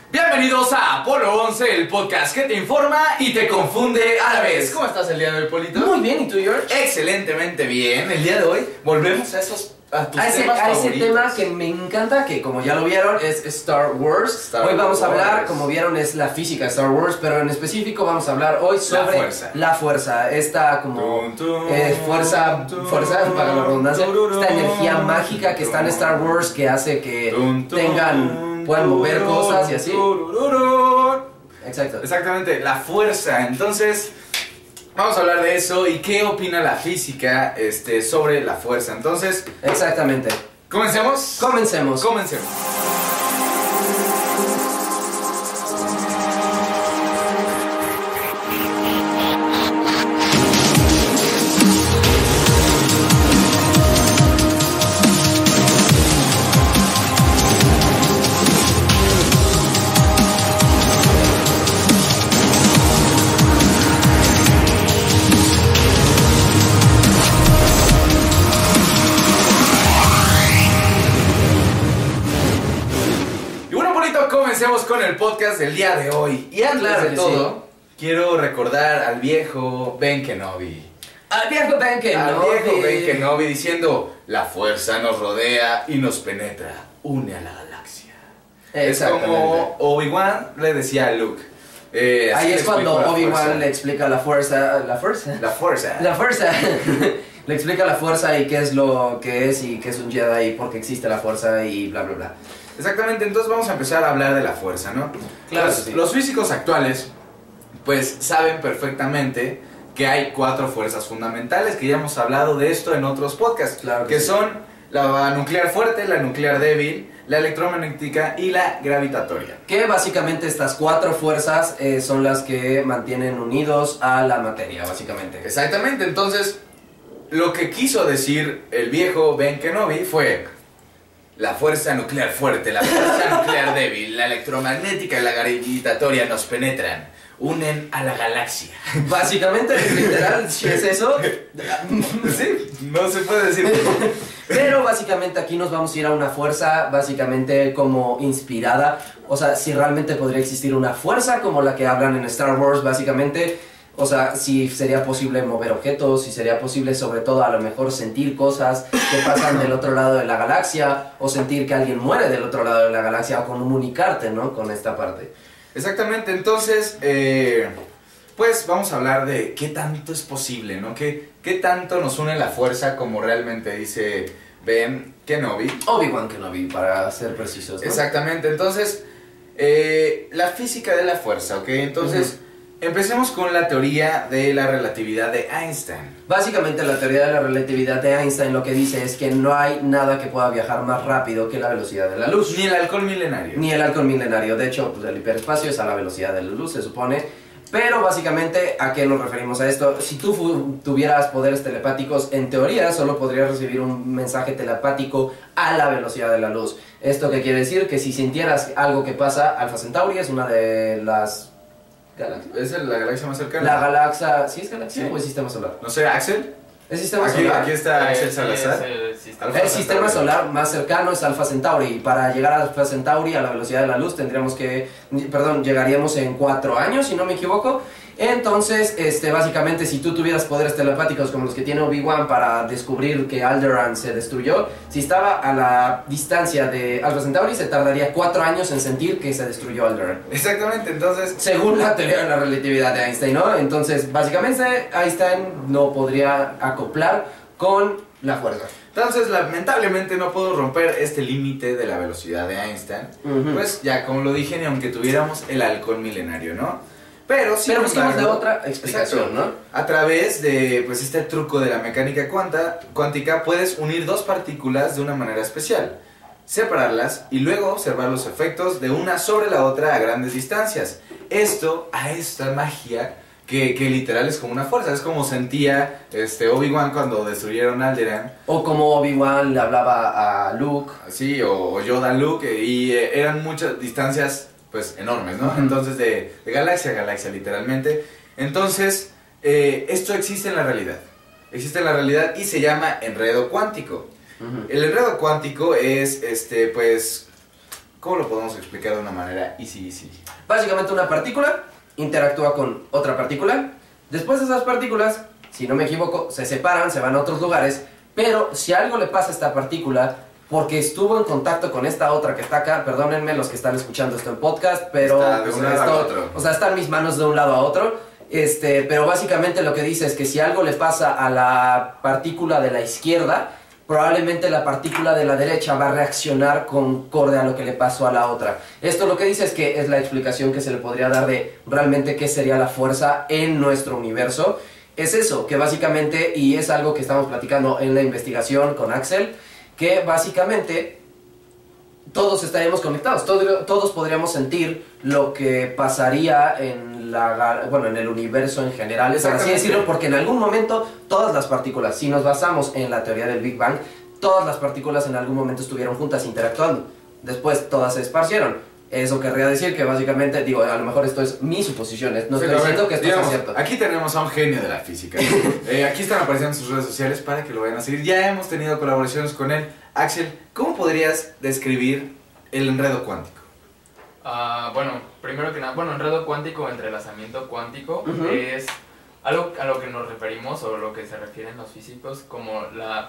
Bienvenidos a Apolo 11, el podcast que te informa y te confunde a la vez. ¿Cómo estás el día de hoy, Polito? Muy bien, ¿y tú, George? Excelentemente bien. El día de hoy volvemos a tus temas ese favoritos. tema que me encanta, que como ya lo vieron, es Star Wars. Hoy vamos a hablar, como vieron, es la física de Star Wars, pero en específico vamos a hablar hoy sobre la fuerza. Esta como fuerza, para la redundancia, esta energía mágica que está en Star Wars que hace que puedan mover cosas y así. Exacto. Exactamente, la fuerza. Entonces, vamos a hablar de eso y qué opina la física sobre la fuerza. Entonces, exactamente. ¿comencemos? Comencemos. Comencemos con el podcast del día de hoy. Y antes de todo, quiero recordar al viejo Ben Kenobi. Al viejo Ben Kenobi diciendo: la fuerza nos rodea y nos penetra, une a la galaxia. Es como Obi-Wan le decía a Luke. Ahí es cuando Obi-Wan le explica la fuerza. Le explica la fuerza y qué es lo que es y qué es un Jedi y por qué existe la fuerza y bla bla bla. Exactamente, entonces vamos a empezar a hablar de la fuerza, ¿no? Claro. Los físicos actuales, pues, saben perfectamente que hay 4 fuerzas fundamentales, que ya hemos hablado de esto en otros podcasts, claro que son la nuclear fuerte, la nuclear débil, la electromagnética y la gravitatoria. Que básicamente estas 4 fuerzas son las que mantienen unidos a la materia, básicamente. Exactamente, entonces, lo que quiso decir el viejo Ben Kenobi fue: la fuerza nuclear fuerte, la fuerza nuclear débil, la electromagnética y la gravitatoria nos penetran, unen a la galaxia. Básicamente, literal, si es eso. Sí, no se puede decir. Pero básicamente aquí nos vamos a ir a una fuerza básicamente como inspirada. O sea, si realmente podría existir una fuerza como la que hablan en Star Wars, básicamente. O sea, si sería posible mover objetos, si sería posible sobre todo a lo mejor sentir cosas que pasan del otro lado de la galaxia, o sentir que alguien muere del otro lado de la galaxia, o comunicarte, ¿no? Con esta parte. Exactamente, entonces, pues vamos a hablar de qué tanto es posible, ¿no? ¿Qué tanto nos une la fuerza como realmente dice Ben Kenobi? Obi-Wan Kenobi, para ser precisos, ¿no? Exactamente, entonces, la física de la fuerza, ¿ok? Entonces, empecemos con la teoría de la relatividad de Einstein. Básicamente la teoría de la relatividad de Einstein lo que dice es que no hay nada que pueda viajar más rápido que la velocidad de la luz. Ni el halcón milenario. Ni el halcón milenario. De hecho, pues el hiperespacio es a la velocidad de la luz, se supone. Pero básicamente, ¿a qué nos referimos a esto? Si tú tuvieras poderes telepáticos, en teoría solo podrías recibir un mensaje telepático a la velocidad de la luz. ¿Esto qué quiere decir? Que si sintieras algo que pasa, Alpha Centauri es una de las... ¿Galaxia? ¿Es la galaxia más cercana? La galaxia... ¿Sí es galaxia ¿Sí? ¿O es sistema solar? No sé, ¿Axel? ¿Es sistema solar? Aquí está Axel Salazar. El sistema solar más cercano es Alpha Centauri. Y para llegar a Alpha Centauri a la velocidad de la luz llegaríamos en 4 años, si no me equivoco. Entonces, básicamente, si tú tuvieras poderes telepáticos como los que tiene Obi-Wan para descubrir que Alderaan se destruyó, si estaba a la distancia de Alpha Centauri, se tardaría 4 años en sentir que se destruyó Alderaan. Exactamente, entonces... Según la teoría de la relatividad de Einstein, ¿no? Entonces, básicamente, Einstein no podría acoplar con la fuerza. Entonces, lamentablemente no puedo romper este límite de la velocidad de Einstein. Pues ya, como lo dije, ni aunque tuviéramos el halcón milenario, ¿no? Pero buscamos de otra explicación, ¿no? A través de, pues, este truco de la mecánica cuántica, puedes unir 2 partículas de una manera especial, separarlas y luego observar los efectos de una sobre la otra a grandes distancias. Esto, a esta magia, que literal es como una fuerza. Es como sentía Obi-Wan cuando destruyeron Alderaan. O como Obi-Wan le hablaba a Luke. Sí, o Yoda a Luke, y eran muchas distancias pues enormes, ¿no? Entonces de galaxia a galaxia literalmente. Entonces esto existe en la realidad. Existe en la realidad y se llama enredo cuántico. El enredo cuántico es pues ¿Cómo lo podemos explicar de una manera easy? Básicamente una partícula interactúa con otra partícula. Después de esas partículas, si no me equivoco, se separan, se van a otros lugares. Pero si algo le pasa a esta partícula, porque estuvo en contacto con esta otra que está acá, perdónenme los que están escuchando esto en podcast, pero está de un lado a otro. O sea, están mis manos de un lado a otro. Pero básicamente lo que dice es que si algo le pasa a la partícula de la izquierda, probablemente la partícula de la derecha va a reaccionar concorde a lo que le pasó a la otra. Esto lo que dice es que es la explicación que se le podría dar de realmente qué sería la fuerza en nuestro universo. Es eso, que básicamente, y es algo que estamos platicando en la investigación con Axel, que básicamente todos estaríamos conectados, todos podríamos sentir lo que pasaría en en el universo en general, por así decirlo, porque en algún momento todas las partículas, si nos basamos en la teoría del Big Bang, todas las partículas en algún momento estuvieron juntas interactuando, después todas se esparcieron. Eso querría decir que básicamente, digo, a lo mejor esto es mi suposición, no estoy diciendo que esto sea cierto. Aquí tenemos a un genio de la física. Aquí están apareciendo sus redes sociales para que lo vayan a seguir. Ya hemos tenido colaboraciones con él. Axel, ¿cómo podrías describir el enredo cuántico? Bueno, primero que nada, enredo cuántico o entrelazamiento cuántico es algo a lo que nos referimos o lo que se refieren los físicos como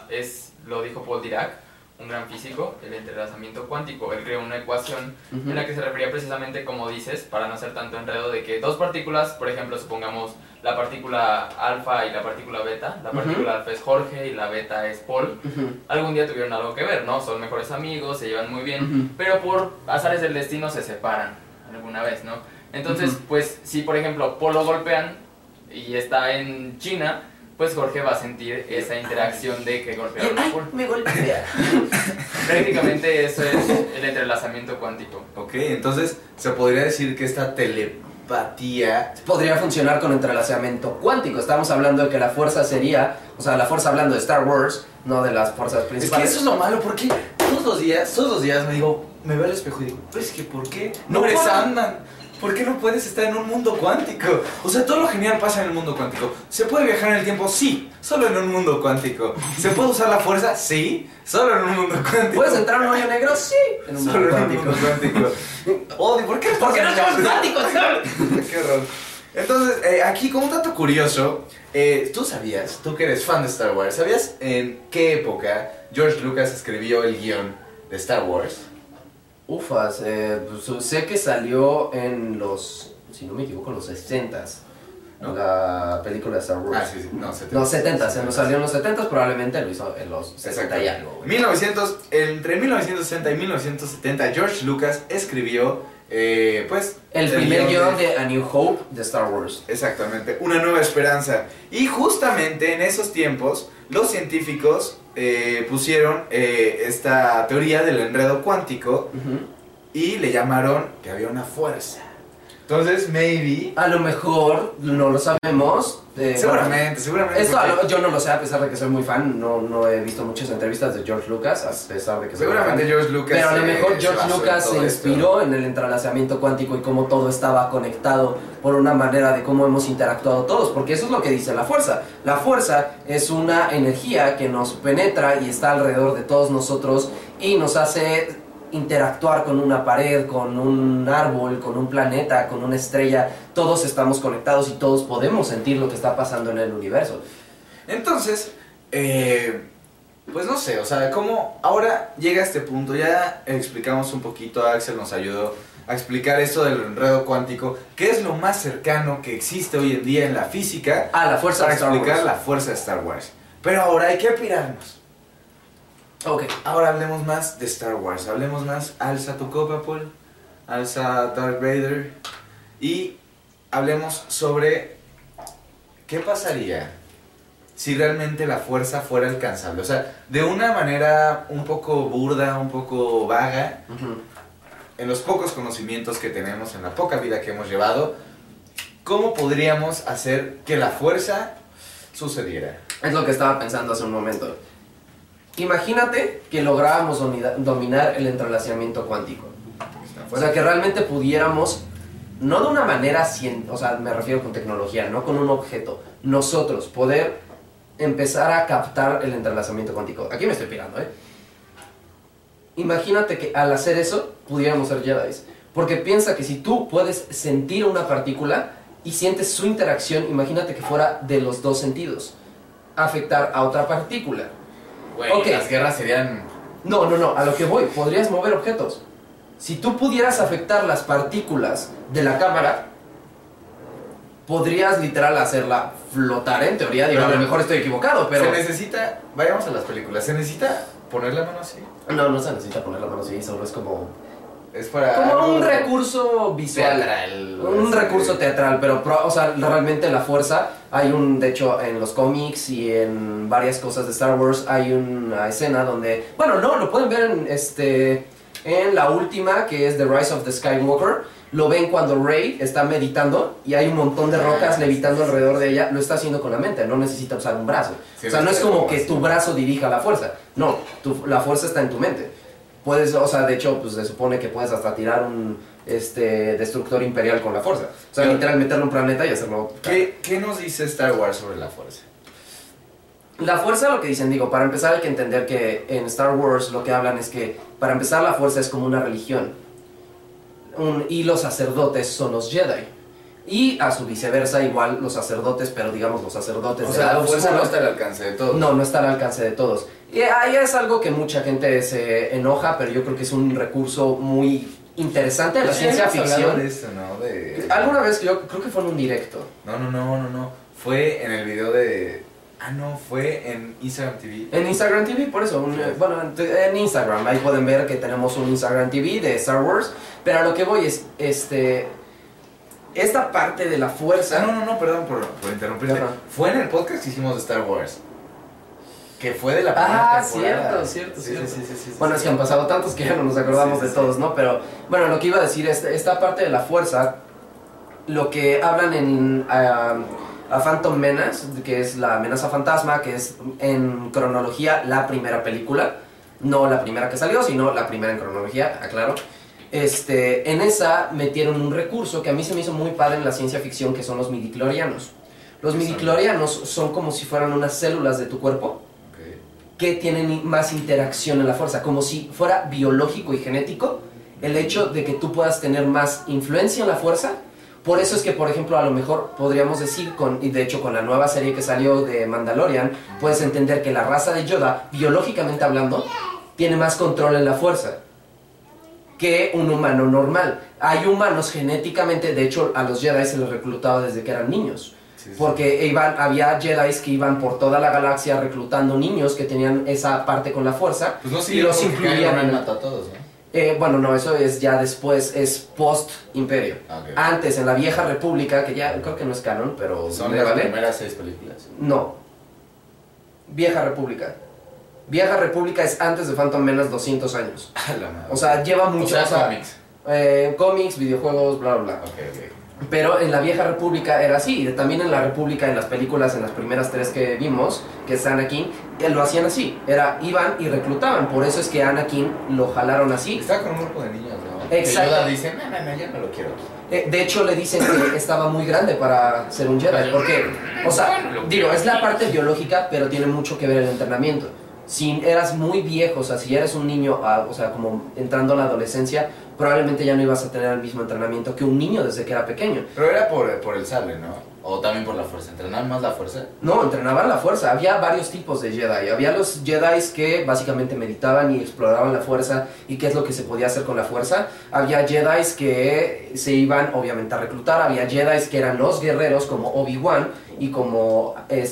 lo dijo Paul Dirac, un gran físico, el entrelazamiento cuántico. Él creó una ecuación en la que se refería precisamente, como dices, para no hacer tanto enredo, de que dos partículas, por ejemplo, supongamos la partícula alfa y la partícula beta, la partícula alfa es Jorge y la beta es Paul, algún día tuvieron algo que ver, ¿no? Son mejores amigos, se llevan muy bien, pero por azares del destino se separan alguna vez, ¿no? Entonces, pues, si por ejemplo Paul lo golpean y está en China, pues Jorge va a sentir esa interacción de que golpearon a Paul. Me golpea. Prácticamente eso es el entrelazamiento cuántico. Ok, entonces se podría decir que esta telepatía podría funcionar con entrelazamiento cuántico. Estamos hablando de que la fuerza sería, o sea, la fuerza hablando de Star Wars, no de las fuerzas principales. Es que eso es lo malo, porque todos los días me veo al espejo y digo, pero es que ¿por qué no eres Ant-Man? ¿Por qué no puedes estar en un mundo cuántico? O sea, todo lo genial pasa en el mundo cuántico. ¿Se puede viajar en el tiempo? Sí, solo en un mundo cuántico. ¿Se puede usar la fuerza? Sí, solo en un mundo cuántico. ¿Puedes entrar en un hoyo negro? Sí, en un mundo solo cuántico. En un mundo cuántico. Oh, ¿por qué no somos cuánticos? Qué horror. Entonces, aquí como un dato curioso, tú que eres fan de Star Wars, ¿sabías en qué época George Lucas escribió el guión de Star Wars? Ufas, pues, sé que salió en los, si no me equivoco, los 60s. ¿No? La película de Star Wars. Sí, no, 70s. Los 70s, se nos salió en los 70s, probablemente lo hizo en los 60 y algo. Entre 1960 y 1970, George Lucas escribió, pues... el primer guión de A New Hope de Star Wars. Exactamente, Una Nueva Esperanza. Y justamente en esos tiempos, los científicos pusieron esta teoría del enredo cuántico y le llamaron que había una fuerza. Entonces, maybe... A lo mejor, no lo sabemos. Seguramente. Esto yo no lo sé, a pesar de que soy muy fan. No he visto muchas entrevistas de George Lucas, a pesar de que soy seguramente fan. George Lucas. Pero a lo mejor George Lucas se inspiró en el entrelazamiento cuántico y cómo todo estaba conectado por una manera de cómo hemos interactuado todos. Porque eso es lo que dice la fuerza. La fuerza es una energía que nos penetra y está alrededor de todos nosotros y nos hace interactuar con una pared, con un árbol, con un planeta, con una estrella. Todos estamos conectados y todos podemos sentir lo que está pasando en el universo. Entonces, pues no sé, o sea, cómo ahora llega a este punto. Ya explicamos un poquito, Axel nos ayudó a explicar esto del enredo cuántico, que es lo más cercano que existe hoy en día en la física la fuerza para de Star explicar Wars. La fuerza de Star Wars. Pero ahora hay que pirarnos. Ok. Ahora hablemos más de Star Wars. Hablemos más. Alza tu copa, Paul. Alza Darth Vader. Y hablemos sobre qué pasaría si realmente la fuerza fuera alcanzable. O sea, de una manera un poco burda, un poco vaga, en los pocos conocimientos que tenemos, en la poca vida que hemos llevado, ¿cómo podríamos hacer que la fuerza sucediera? Es lo que estaba pensando hace un momento. Imagínate que lográbamos dominar el entrelazamiento cuántico. O sea, que realmente pudiéramos, no de una manera, o sea, me refiero con tecnología, no con un objeto, nosotros poder empezar a captar el entrelazamiento cuántico. Aquí me estoy pirando, Imagínate que al hacer eso, pudiéramos ser Jedi. Porque piensa que si tú puedes sentir una partícula y sientes su interacción, imagínate que fuera de los dos sentidos. Afectar a otra partícula. Güey, Ok. las guerras serían... No, a lo que voy, podrías mover objetos. Si tú pudieras afectar las partículas de la cámara, podrías literal hacerla flotar en teoría. Digo, a lo mejor estoy equivocado, pero... Se necesita... Vayamos a las películas. ¿Se necesita poner la mano así? No se necesita poner la mano así, solo es como... Es para... Como algo un recurso visual. teatral. Un recurso teatral, pero o sea, realmente la fuerza, hay de hecho en los cómics y en varias cosas de Star Wars hay una escena donde, bueno, no, lo pueden ver en la última, que es The Rise of the Skywalker, lo ven cuando Rey está meditando y hay un montón de rocas levitando alrededor de ella, lo está haciendo con la mente, no necesita usar un brazo. Sí, o sea, no es como que así. tu brazo dirija la fuerza, no, la fuerza está en tu mente. Puedes, o sea, de hecho, pues se supone que puedes hasta tirar un destructor imperial con la fuerza. O sea, Pero- literal meterlo en un planeta y hacerlo... ¿Qué nos dice Star Wars sobre la fuerza? La fuerza, lo que dicen, digo, para empezar hay que entender que en Star Wars lo que hablan es que, para empezar, la fuerza es como una religión. Y los sacerdotes son los Jedi. Y a su viceversa, igual los sacerdotes, pero digamos los sacerdotes O del sea, la lado fuerza oscuro, no está al alcance de todos. no está al alcance de todos. Y ahí es algo que mucha gente se enoja, pero yo creo que es un recurso muy interesante de la Sí, ciencia hemos hablado ficción. de esto, ¿no? Alguna vez yo creo que fue en un directo. No. Fue en el video de... Ah, no, fue en Instagram TV. En Instagram TV, por eso, bueno, en Instagram, ahí pueden ver que tenemos un Instagram TV de Star Wars, pero a lo que voy es, esta parte de la fuerza... No, perdón por interrumpirte. Ajá. Fue en el podcast que hicimos de Star Wars. Que fue de la primera temporada. cierto. Sí. Bueno, es que han pasado tantos que ya no nos acordamos de todos, ¿no? Pero, bueno, lo que iba a decir es, esta parte de la fuerza, lo que hablan en a Phantom Menace, que es la amenaza fantasma, que es en cronología la primera película, no la primera que salió, sino la primera en cronología, aclaro. En esa metieron un recurso que a mí se me hizo muy padre en la ciencia ficción, que son los midichlorianos. Los midichlorianos son como si fueran unas células de tu cuerpo que tienen más interacción en la fuerza, como si fuera biológico y genético el hecho de que tú puedas tener más influencia en la fuerza. Por eso es que, por ejemplo, a lo mejor podríamos decir, y de hecho con la nueva serie que salió de Mandalorian, puedes entender que la raza de Yoda, biológicamente hablando, tiene más control en la fuerza que un humano normal. Hay humanos genéticamente, de hecho a los Jedi se les reclutaba desde que eran niños. Sí. Porque había Jedi que iban por toda la galaxia reclutando niños que tenían esa parte con la fuerza, Pues no sé, y los incluían en... mató a todos, ¿no? Bueno, no, eso es ya después, es post-imperio. Ok. Antes, en la vieja república, que ya creo que no es canon, pero... Son ¿me las vale? primeras 6 películas. No. Vieja república. Vieja república es antes de Phantom Menace 200 años. A la madre. O sea, lleva mucho... O sea, cómics. Cómics, videojuegos, bla, bla, bla. Ok. Pero en la vieja república era así. También en la república, en las películas, en las primeras 3 que vimos, que es Anakin, lo hacían así. Iban y reclutaban. Por eso es que Anakin lo jalaron así. Está con un grupo de niños, ¿no? Exacto. Que Yoda dice, no, yo no lo quiero. De hecho, le dicen que estaba muy grande para ser un Jedi. Porque, o sea, digo, es la parte biológica, pero tiene mucho que ver el entrenamiento. Si eras muy viejo, o sea, si eres un niño, o sea, como entrando a la adolescencia, probablemente ya no ibas a tener el mismo entrenamiento que un niño desde que era pequeño. Pero era por el sable, ¿no? O también por la fuerza. ¿Entrenaban más la fuerza? No, entrenaban la fuerza. Había varios tipos de Jedi. Había los Jedi que básicamente meditaban y exploraban la fuerza y qué es lo que se podía hacer con la fuerza. Había Jedi que se iban, obviamente, a reclutar. Había Jedi que eran los guerreros, como Obi-Wan y como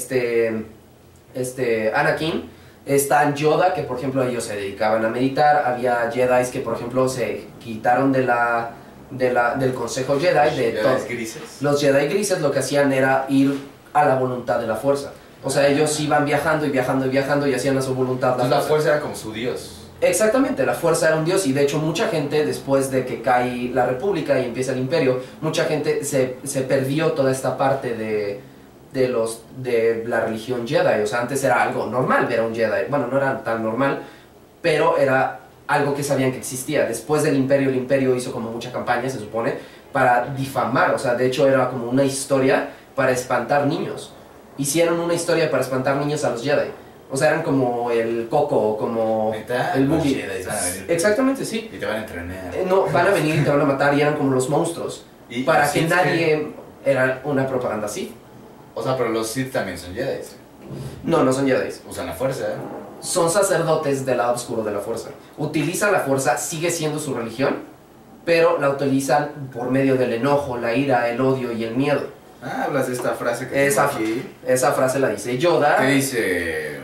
Anakin. Está Yoda, que por ejemplo ellos se dedicaban a meditar. Había Jedi que por ejemplo se quitaron del Consejo Jedi, de todo. grises. Los Jedi grises lo que hacían era ir a la voluntad de la fuerza. O sea, ellos iban viajando y hacían a su voluntad Entonces la fuerza era como su dios. Exactamente, la fuerza era un dios y de hecho mucha gente después de que cae la república y empieza el imperio, mucha gente se perdió toda esta parte de la religión Jedi. O sea, antes era algo normal ver a un Jedi. Bueno, no era tan normal, pero era algo que sabían que existía. Después del imperio, el imperio hizo como mucha campaña, se supone, para difamar. O sea, de hecho era como una historia para espantar niños. Hicieron una historia para espantar niños a los Jedi. O sea, eran como el Coco, como ¿Neta? el Los Boogie. Jedi van a venir. Exactamente, sí. Y te van a entrenar. No, van a venir y te van a matar y eran como los monstruos. Y Para los que Sith, nadie... Era una propaganda así. O sea, pero los Sith también son Jedi. No, no son Jedi. Usan la fuerza. Son sacerdotes del lado oscuro de la fuerza. Utilizan la fuerza, sigue siendo su religión, pero la utilizan por medio del enojo, la ira, el odio y el miedo. Ah, hablas de esta frase que Esa, tengo aquí. esa frase la dice Yoda. ¿Qué dice?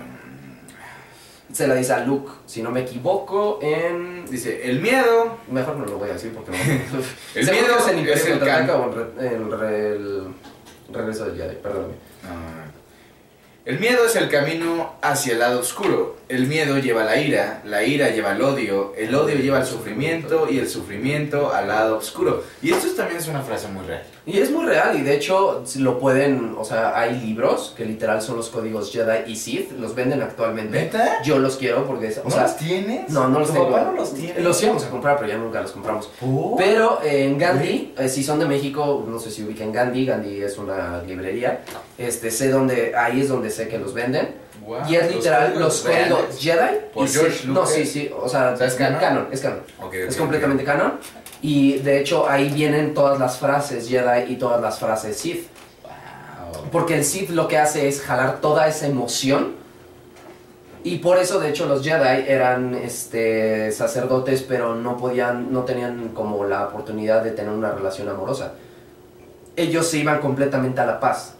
Se la dice a Luke, si no me equivoco, en... Dice, el miedo. Mejor no lo voy a decir porque no... El Seguro miedo es en Imperio es el Contraataca o el Regreso del Jedi, perdóname. No. El miedo es el camino hacia el lado oscuro. El miedo lleva la ira lleva el odio lleva el sufrimiento y el sufrimiento al lado oscuro. Y esto también es una frase muy real. Y es muy real, y de hecho si lo pueden, o sea, hay libros que literal son los códigos Jedi y Sith, los venden actualmente. ¿Neta? Yo los quiero porque, o ¿No sea, los tienes? no, no los ¿Tu tengo. papá no los tiene? Los íbamos a comprar, pero ya nunca los compramos. ¿Por? Pero en Gandhi, si son de México, no sé si ubican Gandhi es una librería. Sé dónde, ahí es donde sé que los venden. Wow, Y es literal los códigos reales. Jedi. Por y George Sith. No, Lucas. sí, o sea, ¿Es canon? Es canon. Ok, Es ok, completamente canon. Y de hecho ahí vienen todas las frases Jedi y todas las frases Sith. Wow. Porque el Sith lo que hace es jalar toda esa emoción. Y por eso de hecho los Jedi eran sacerdotes, pero no tenían como la oportunidad de tener una relación amorosa. Ellos se iban completamente a la paz,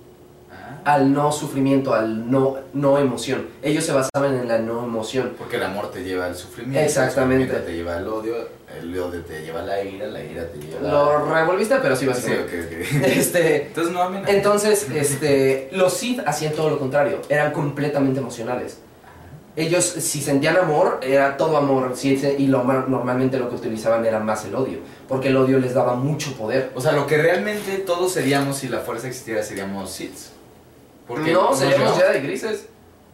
al no sufrimiento, al no emoción. Ellos se basaban en la no emoción. Porque el amor te lleva al sufrimiento. Exactamente. El sufrimiento te lleva al odio. El odio te lleva a la ira te lleva a la... Lo revolviste, pero sí Sí, básicamente. ok. Entonces no amen. Entonces, los Sith hacían todo lo contrario, eran completamente emocionales. Ellos, si sentían amor, era todo amor, y normalmente lo que utilizaban era más el odio, porque el odio les daba mucho poder. O sea, lo que realmente todos seríamos si la fuerza existiera seríamos Sith. No, seríamos Jedi grises.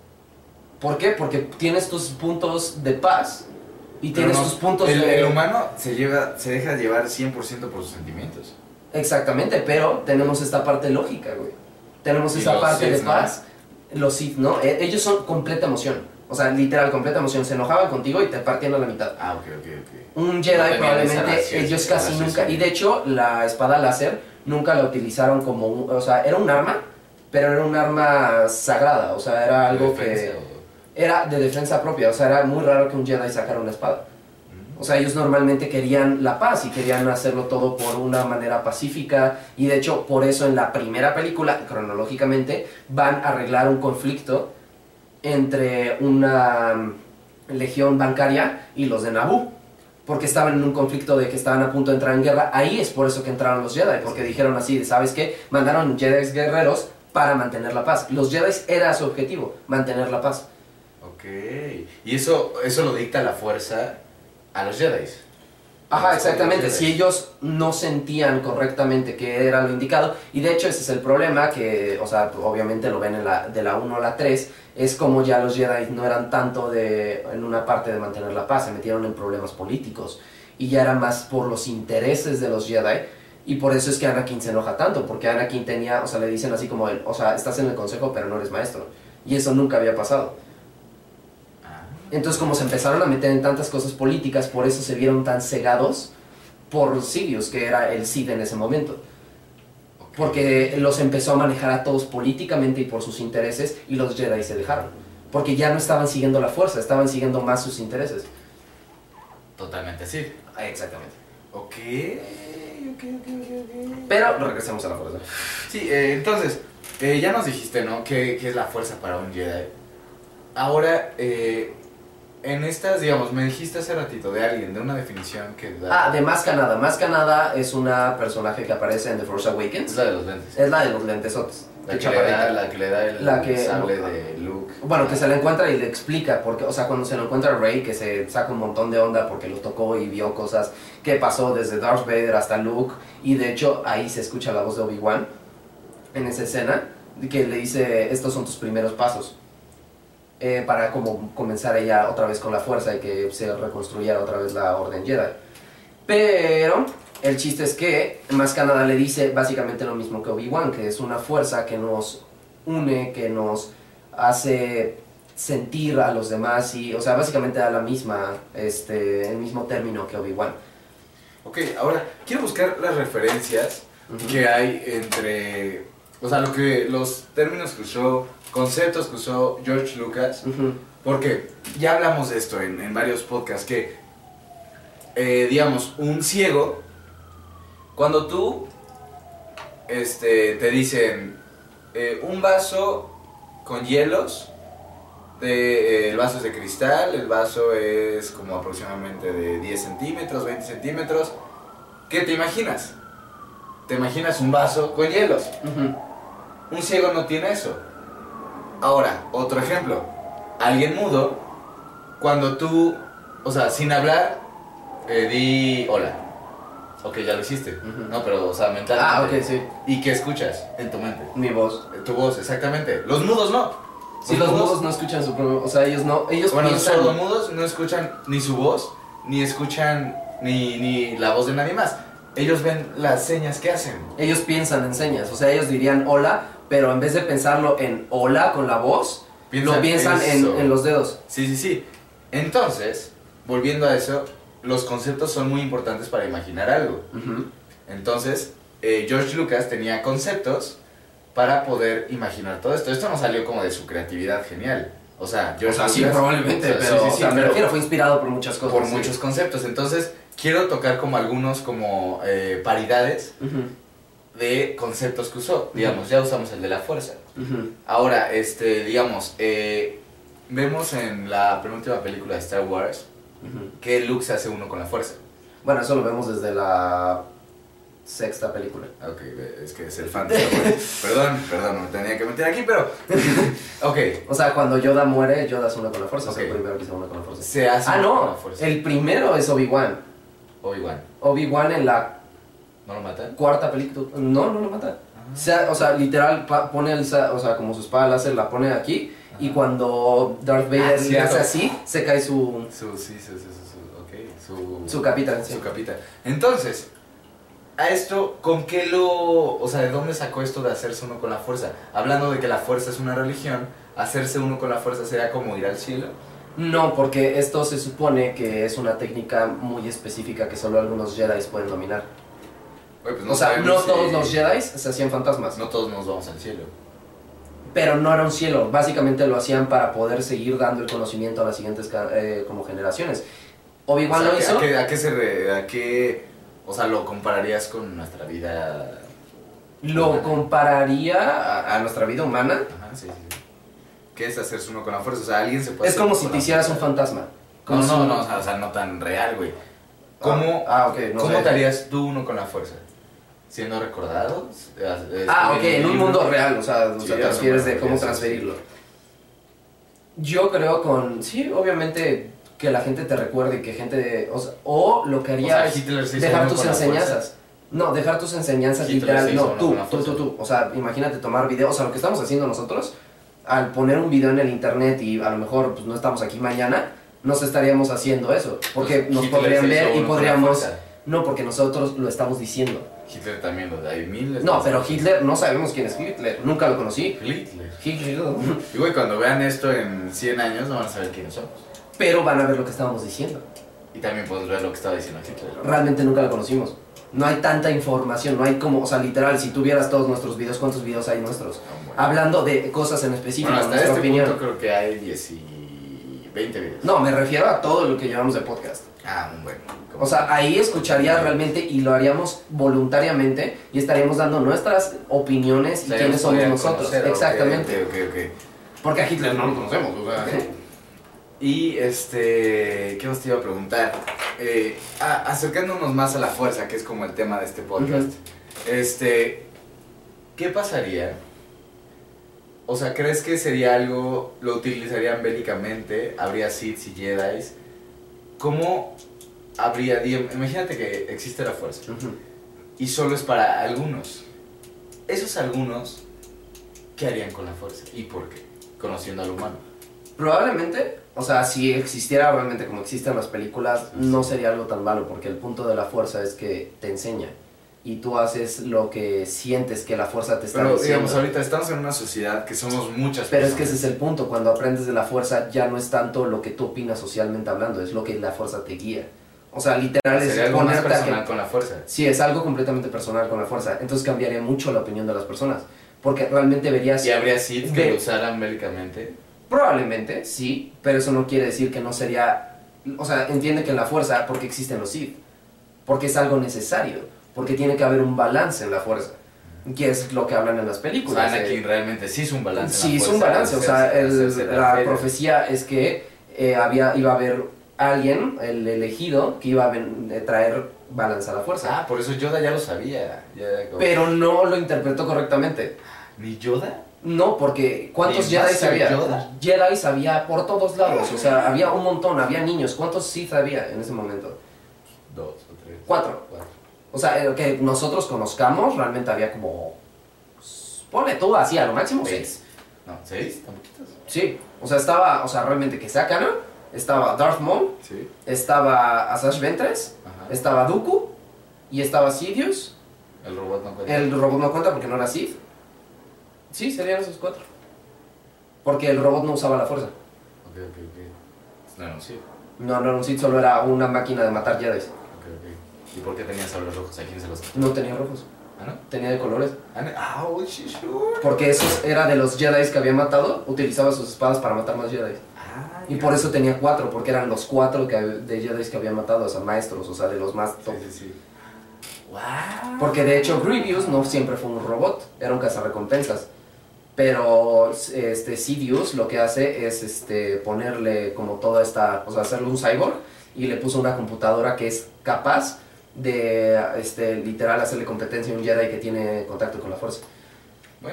¿Por qué? Porque tienes tus puntos de paz y tienes tus puntos de... El humano se deja llevar 100% por sus sentimientos. Exactamente, pero tenemos esta parte lógica, güey. Tenemos Y esta los parte Sith, de paz. Los Sith, ¿no? Ellos son completa emoción. O sea, literal, completa emoción. Se enojaban contigo y te partían a la mitad. Ah, ok. Un Jedi No tenían probablemente, esa ellos esa casi nunca... raciocinio. Y de hecho, la espada láser nunca la utilizaron como... o sea, era un arma, pero era un arma sagrada. O sea, era algo Defensa, que... Era de defensa propia. O sea, era muy raro que un Jedi sacara una espada. O sea, ellos normalmente querían la paz y querían hacerlo todo por una manera pacífica. Y de hecho, por eso en la primera película, cronológicamente, van a arreglar un conflicto entre una legión bancaria y los de Naboo. Porque estaban en un conflicto de que estaban a punto de entrar en guerra. Ahí es por eso que entraron los Jedi. Porque dijeron así, ¿sabes qué? Mandaron Jedi guerreros para mantener la paz. Los Jedi era su objetivo, mantener la paz. Ok. Y eso lo dicta la fuerza a los Jedi. Ajá, Los exactamente. Jedi. Si ellos no sentían correctamente que era lo indicado, y de hecho ese es el problema, que, o sea, obviamente lo ven de la 1 a la 3, es como ya los Jedi no eran tanto en una parte de mantener la paz, se metieron en problemas políticos, y ya era más por los intereses de los Jedi, y por eso es que Anakin se enoja tanto, porque Anakin tenía, o sea, le dicen así como él, o sea, estás en el consejo pero no eres maestro, y eso nunca había pasado. Entonces, como se empezaron a meter en tantas cosas políticas, por eso se vieron tan cegados por Sidious, que era el Sith en ese momento. Ok. Porque los empezó a manejar a todos políticamente y por sus intereses, y los Jedi se dejaron. Porque ya no estaban siguiendo la fuerza, estaban siguiendo más sus intereses. Totalmente así. Exactamente. Ok. Pero regresemos a la fuerza. Sí, entonces, ya nos dijiste, ¿no? ¿Qué es la fuerza para un Jedi? Ahora, en estas, digamos, me dijiste hace ratito de alguien, de una definición que da... De Maz Kanata. Maz Kanata es una personaje que aparece en The Force Es Awakens. la de los lentes. Es la de los lentesotes. La que le da el La que- sable de Luke. Bueno, que se la encuentra y le explica, porque, o sea, cuando se lo encuentra Rey, que se saca un montón de onda porque lo tocó y vio cosas que pasó desde Darth Vader hasta Luke, y de hecho ahí se escucha la voz de Obi-Wan en esa escena, que le dice, estos son tus primeros pasos, para como comenzar ella otra vez con la fuerza y que se reconstruyera otra vez la Orden Jedi. Pero el chiste es que Maz Kanata le dice básicamente lo mismo que Obi-Wan, que es una fuerza que nos une, que nos hace sentir a los demás y, o sea, básicamente da la misma, el mismo término que Obi-Wan. Ok, ahora quiero buscar las referencias que hay entre, o sea, los términos que usó, conceptos que usó George Lucas, porque ya hablamos de esto en varios podcasts, que, digamos, un ciego, cuando tú, te dicen, un vaso con hielos, el vaso es de cristal, el vaso es como aproximadamente de 10 centímetros, 20 centímetros. ¿Qué te imaginas? Te imaginas un vaso con hielos. Un ciego no tiene eso. Ahora, otro ejemplo. Alguien mudo, cuando tú, o sea, sin hablar, di hola. Ok, ya lo hiciste. No, pero, o sea, mentalmente. Ah, ok, sí. ¿Y qué escuchas en tu mente? Mi voz. Tu voz, exactamente. Los mudos no. Sí, los mudos no escuchan su propio... O sea, ellos no... Ellos bueno, piensan... los sordomudos no escuchan ni su voz, ni escuchan ni la voz de nadie más. Ellos ven las señas que hacen. Ellos piensan en señas. O sea, ellos dirían hola, pero en vez de pensarlo en hola con la voz, lo piensan en los dedos. Sí. Entonces, volviendo a eso, los conceptos son muy importantes para imaginar algo. Entonces, George Lucas tenía conceptos para poder imaginar todo esto. Esto no salió como de su creatividad genial. O sea, George Lucas, sí, probablemente, pero sí, me refiero, fue inspirado por muchas cosas. Por muchos conceptos. Entonces, quiero tocar como algunos como paridades de conceptos que usó. Digamos, ya usamos el de la fuerza. Ahora, digamos, vemos en la penúltima película de Star Wars que Luke se hace uno con la fuerza. Bueno, eso lo vemos desde la sexta película. Ok, es que es el fan de Star Wars. Perdón, me tenía que meter aquí, pero... Ok. O sea, cuando Yoda muere, Yoda se une con la fuerza. Okay. Es el primero que se une con la fuerza. Se hace uno con la no, fuerza. el primero es Obi-Wan. Obi-Wan. Obi-Wan en la ¿No lo matan? cuarta película. No lo mata. O sea, literal, pone o sea, como su espada láser la pone aquí. Y cuando Darth Vader le hace así, se cae su capita. Sí. Su capita. Entonces, a esto, ¿con qué o sea, de dónde sacó esto de hacerse uno con la fuerza? Hablando de que la fuerza es una religión, hacerse uno con la fuerza sería como ir al cielo. No, porque esto se supone que es una técnica muy específica que solo algunos Jedi pueden dominar. Oye, pues o sea, no si... todos los Jedi se hacían fantasmas. No todos nos vamos al cielo. Pero no era un cielo, básicamente lo hacían para poder seguir dando el conocimiento a las siguientes como generaciones. Obi-Wan lo hizo. ¿A qué, o sea, lo compararías con nuestra vida? Lo compararía a nuestra vida humana. Ajá, sí. ¿Qué es hacerse uno con la fuerza? O sea, alguien se puede... Es como si te hicieras un fantasma. No, o sea, no tan real, güey. ¿Cómo, ¿cómo te harías tú uno con la fuerza? ¿Siendo recordado? Ok, en un mundo real, o sea, te refieres de cómo transferirlo. Yo creo sí, obviamente que la gente te recuerde, que gente, o lo que haría es dejar tus enseñanzas. No, dejar tus enseñanzas literal, no, tú. O sea, imagínate tomar videos, o sea, lo que estamos haciendo nosotros, al poner un video en el internet y a lo mejor pues, no estamos aquí mañana, nos estaríamos haciendo eso, porque nos podrían ver y podríamos... No, porque nosotros lo estamos diciendo. Hitler también, hay miles. No, pero Hitler, no sabemos quién es Hitler, nunca lo conocí. Hitler. Y güey, cuando vean esto en 100 años no van a saber quiénes somos. Pero van a ver lo que estábamos diciendo. Y también puedes ver lo que estaba diciendo Hitler. Realmente nunca lo conocimos. No hay tanta información, no hay como, o sea, literal, si tú vieras todos nuestros videos, ¿cuántos videos hay nuestros? Bueno. Hablando de cosas en específico, bueno, hasta este punto creo que hay 10 y 20 videos. No, me refiero a todo lo que llevamos de podcast. Bueno. O sea, ahí escucharía realmente y lo haríamos voluntariamente y estaríamos dando nuestras opiniones y quiénes somos nosotros. Exactamente. Ok. Porque a Hitler no lo conocemos, o sea. Y ¿qué os te iba a preguntar? Acercándonos más a la fuerza, que es como el tema de este podcast. ¿Qué pasaría? O sea, ¿crees que sería algo, lo utilizarían bélicamente? ¿Habría Sith y Jedi? ¿Cómo habría, imagínate que existe la fuerza y solo es para algunos? Esos algunos, ¿qué harían con la fuerza? ¿Y por qué? Conociendo al humano. Probablemente, o sea, si existiera realmente como existen las películas, no sería algo tan malo, porque el punto de la fuerza es que te enseña. y tú haces lo que sientes que la fuerza te está Pero diciendo. digamos, ahorita estamos en una sociedad que somos muchas Pero es personas. que ese es el punto, cuando aprendes de la fuerza ya no es tanto lo que tú opinas socialmente hablando, es lo que la fuerza te guía. O sea, literal es Sería algo más ponerte a personal con la fuerza. Sí, es algo completamente personal con la fuerza. Entonces cambiaría mucho la opinión de las personas. Porque realmente verías... ¿Y habría Sith que Ve- lo usaran bélicamente? Probablemente, sí, pero eso no quiere decir que no sería... O sea, entiende que en la fuerza, porque existen los Sith. Porque es algo necesario. Porque tiene que haber un balance en la fuerza. Que es lo que hablan en las O películas. sea, Anakin realmente sí es un balance. Sí, en la es un fuerza, balance. O sea, hacerse la feria. profecía es que iba a haber alguien, el elegido, que iba a traer balance a la fuerza. Ah, por eso Yoda ya lo sabía. Ya era como- Pero no lo interpretó correctamente. ¿Ni Yoda? No, porque ¿cuántos ¿Ni Jedi Master había? Yoda? Jedi había por todos lados, o sea, había un montón, había niños. ¿Cuántos Sith había en ese momento? 2 o 3. 4. O sea, que nosotros conozcamos, realmente había como... Ponle tú así, a lo máximo 6. No, 6, tan poquitos. Sí, o sea, estaba, o sea, realmente que sea canon, estaba Darth Maul, Sí. estaba Asajj Ventress, Ajá. estaba Dooku, y estaba Sidious. El robot no cuenta. El robot no cuenta porque no era Sith. Sí, serían esos 4. Porque el robot no usaba la fuerza. Ok. No, sí. No era un Sith, solo era una máquina de matar Jedi. Ok. ¿Y por qué tenía sables rojos? ¿A quién se los quitó? No tenía rojos, ¿Ah, no? tenía de colores. Oh, sure. Porque esos era de los Jedi que había matado, utilizaba sus espadas para matar más Jedi. Ah, Y por eso tenía 4, porque eran los 4 de Jedi que había matado, o sea, maestros, o sea, de los más top. Sí. Wow. Porque de hecho Grievous no siempre fue un robot, era un cazarrecompensas. Pero Sidious lo que hace es ponerle como toda esta, o sea, hacerle un cyborg y le puso una computadora que es capaz de literal hacerle competencia a un Jedi que tiene contacto con la fuerza. Bueno,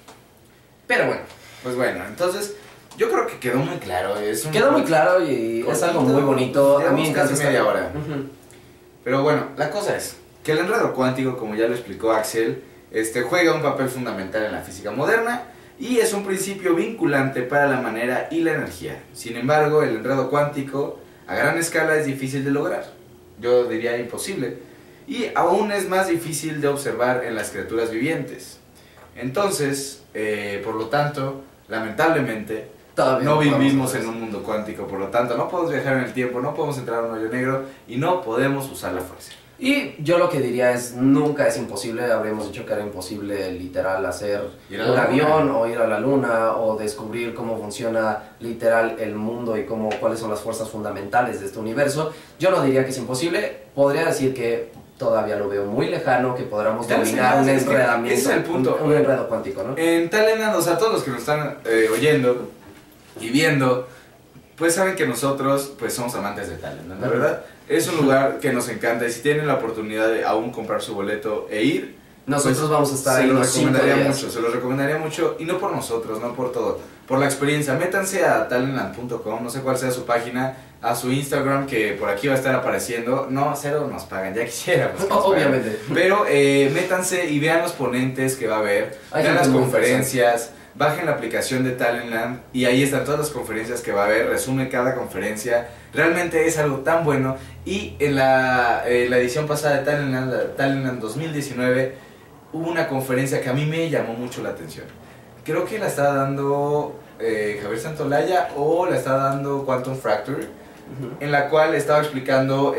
Pero bueno, pues bueno, entonces yo creo que quedó muy claro. quedó muy claro y es algo muy bonito. A mí me encanta casi media hora. Pero bueno, la cosa es que el enredo cuántico, como ya lo explicó Axel, juega un papel fundamental en la física moderna y es un principio vinculante para la manera y la energía. Sin embargo, el enredo cuántico a gran escala es difícil de lograr. Yo diría imposible. Y aún es más difícil de observar en las criaturas vivientes. Entonces, por lo tanto, lamentablemente, Todavía no podemos vivimos hacer en eso. un mundo cuántico. Por lo tanto, no podemos viajar en el tiempo, no podemos entrar a un hoyo negro y no podemos usar la fuerza. Y yo lo que diría es, nunca es imposible, habríamos dicho que era imposible literal hacer Ir a la un luna. avión o ir a la luna o descubrir cómo funciona literal el mundo y cuáles son las fuerzas fundamentales de este universo. Yo no diría que es imposible, podría decir que todavía lo veo muy lejano, que podamos Ya dominar sé, un es que enredamiento, ese es el punto. un enredo cuántico, ¿no? En Talendland, o sea, todos los que nos están oyendo y viendo, pues saben que nosotros pues somos amantes de Talendland, la verdad. Es un lugar que nos encanta y si tienen la oportunidad de aún comprar su boleto e ir, Nosotros pues, vamos a estar se ahí lo los 5 recomendaría días. mucho, se lo recomendaría mucho y no por nosotros, no por todo, por la experiencia. Métanse a talentland.com, no sé cuál sea su página, a su Instagram que por aquí va a estar apareciendo. No, cero nos pagan, ya quisiéramos que nos pagaran. Obviamente. Pero métanse y vean los ponentes que va a haber, Hay vean gente las muy conferencias, bajen la aplicación de Talentland y ahí están todas las conferencias que va a haber, resume cada conferencia. Realmente es algo tan bueno. Y en la edición pasada de Talentland 2019 hubo una conferencia que a mí me llamó mucho la atención. Creo que la estaba dando Javier Santolaya o la estaba dando Quantum Fracture, en la cual estaba explicando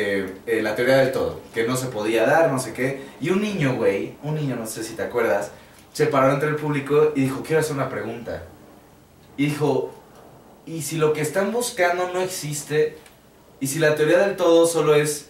la teoría del todo, que no se podía dar, no sé qué. Y un niño, no sé si te acuerdas, se paró entre el público y dijo, quiero hacer una pregunta. Y dijo, ¿y si lo que están buscando no existe? ¿Y si la teoría del todo solo es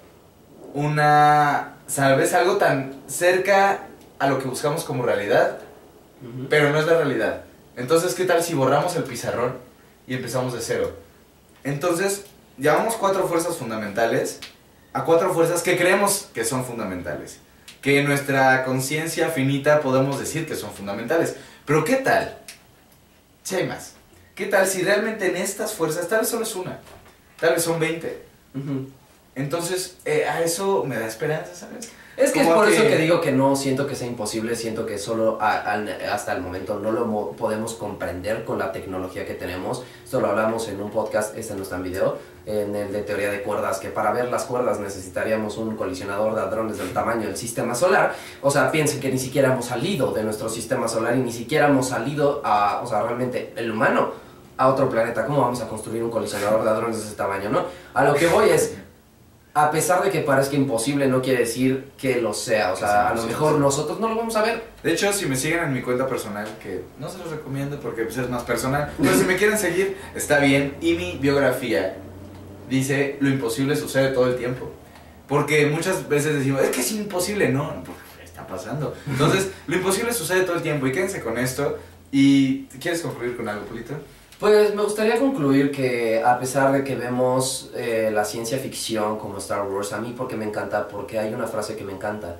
¿sabes? Algo tan cerca a lo que buscamos como realidad, pero no es la realidad? Entonces, ¿qué tal si borramos el pizarrón y empezamos de cero? Entonces, llamamos 4 fuerzas fundamentales a 4 fuerzas que creemos que son fundamentales, que en nuestra conciencia finita podemos decir que son fundamentales. Pero ¿qué tal si hay más? ¿Qué tal si realmente en estas fuerzas tal vez solo es una? Tal vez son 20. Entonces, a eso me da esperanza, ¿sabes? Es que es Como por eso que digo que no siento que sea imposible, siento que solo hasta el momento no lo podemos comprender con la tecnología que tenemos. Esto lo hablamos en un podcast, no está en video, en el de teoría de cuerdas, que para ver las cuerdas necesitaríamos un colisionador de hadrones del tamaño del sistema solar. O sea, piensen que ni siquiera hemos salido de nuestro sistema solar y ni siquiera hemos salido a, o sea, realmente el humano a otro planeta. ¿Cómo vamos a construir un colisionador de hadrones de ese tamaño, no? A lo que voy es, a pesar de que parezca imposible, no quiere decir que lo sea. O sea, a lo mejor nosotros no lo vamos a ver. De hecho, si me siguen en mi cuenta personal, que no se los recomiendo porque pues, es más personal, pero si me quieren seguir, está bien. Y mi biografía dice, lo imposible sucede todo el tiempo. Porque muchas veces decimos, es que es imposible, no, está pasando. Entonces, lo imposible sucede todo el tiempo y quédense con esto. ¿Y quieres concluir con algo, Polito? Pues me gustaría concluir que a pesar de que vemos la ciencia ficción como Star Wars, a mí porque me encanta, porque hay una frase que me encanta,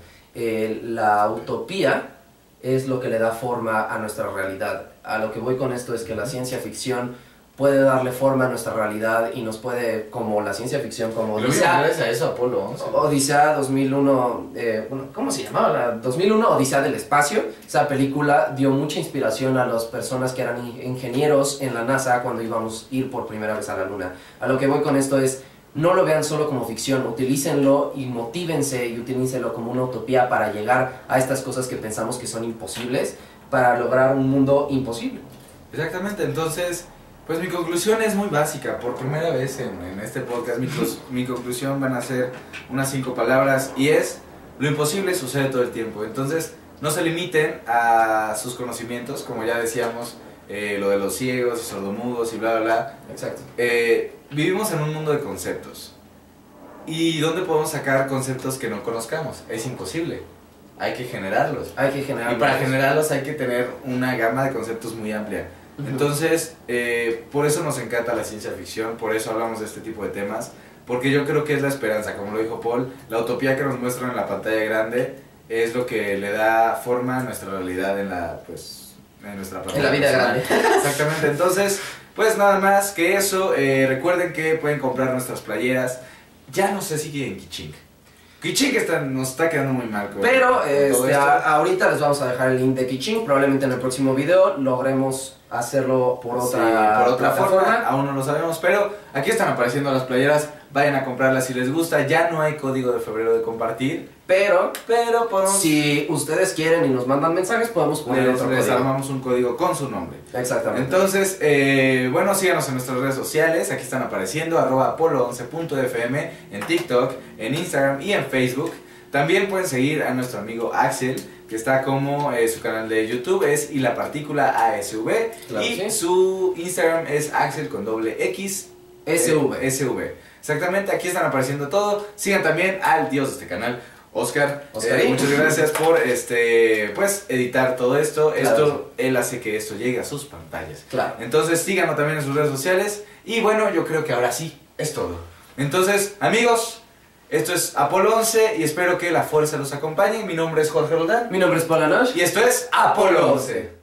la utopía es lo que le da forma a nuestra realidad. A lo que voy con esto es que la ciencia ficción puede darle forma a nuestra realidad y nos puede, como la ciencia ficción, como gracias a eso, Apolo 11. Odisea 2001, bueno, ¿cómo se llamaba? La 2001 Odisea del Espacio. Esa película dio mucha inspiración a las personas que eran ingenieros en la NASA cuando íbamos a ir por primera vez a la Luna. A lo que voy con esto es, no lo vean solo como ficción, utilícenlo y motívense y utilícenlo como una utopía para llegar a estas cosas que pensamos que son imposibles, para lograr un mundo imposible. Exactamente, entonces... Pues mi conclusión es muy básica. Por primera vez en este podcast, mi conclusión van a ser unas 5 palabras y es: lo imposible sucede todo el tiempo. Entonces, no se limiten a sus conocimientos, como ya decíamos, lo de los ciegos y sordomudos y bla, bla, bla. Exacto. Vivimos en un mundo de conceptos. ¿Y dónde podemos sacar conceptos que no conozcamos? Es imposible. Hay que generarlos. Hay que generarlos. Y para generarlos hay que tener una gama de conceptos muy amplia. Entonces, por eso nos encanta la ciencia ficción, por eso hablamos de este tipo de temas, porque yo creo que es la esperanza, como lo dijo Paul, la utopía que nos muestran en la pantalla grande es lo que le da forma a nuestra realidad en nuestra pantalla. En la vida grande. Exactamente, entonces, pues nada más que eso, recuerden que pueden comprar nuestras playeras, ya no sé si quieren Kichink. Kichink nos está quedando muy mal. Pero ahorita les vamos a dejar el link de Kichink, probablemente en el próximo video logremos hacerlo por otra forma, aún no lo sabemos, pero aquí están apareciendo las playeras, vayan a comprarlas si les gusta, ya no hay código de febrero de compartir, pero podemos, si ustedes quieren y nos mandan mensajes, podemos poner otro les código. armamos un código con su nombre. Exactamente. Entonces, bueno, síganos en nuestras redes sociales, aquí están apareciendo, @apolo11.fm, en TikTok, en Instagram y en Facebook. También pueden seguir a nuestro amigo Axel, que está como su canal de YouTube es y la partícula ASV, claro, y sí. su Instagram es Axel con doble X SV. Exactamente, aquí están apareciendo todo. Sigan también al dios de este canal, Oscar. Muchas gracias por pues editar todo esto. Claro. Él hace que esto llegue a sus pantallas. Claro. Entonces síganos también en sus redes sociales. Y bueno, yo creo que ahora sí es todo. Entonces, amigos, esto es Apolo 11 y espero que la fuerza los acompañe. Mi nombre es Jorge Roldán. Mi nombre es Paul Anosh. Y esto es Apolo 11.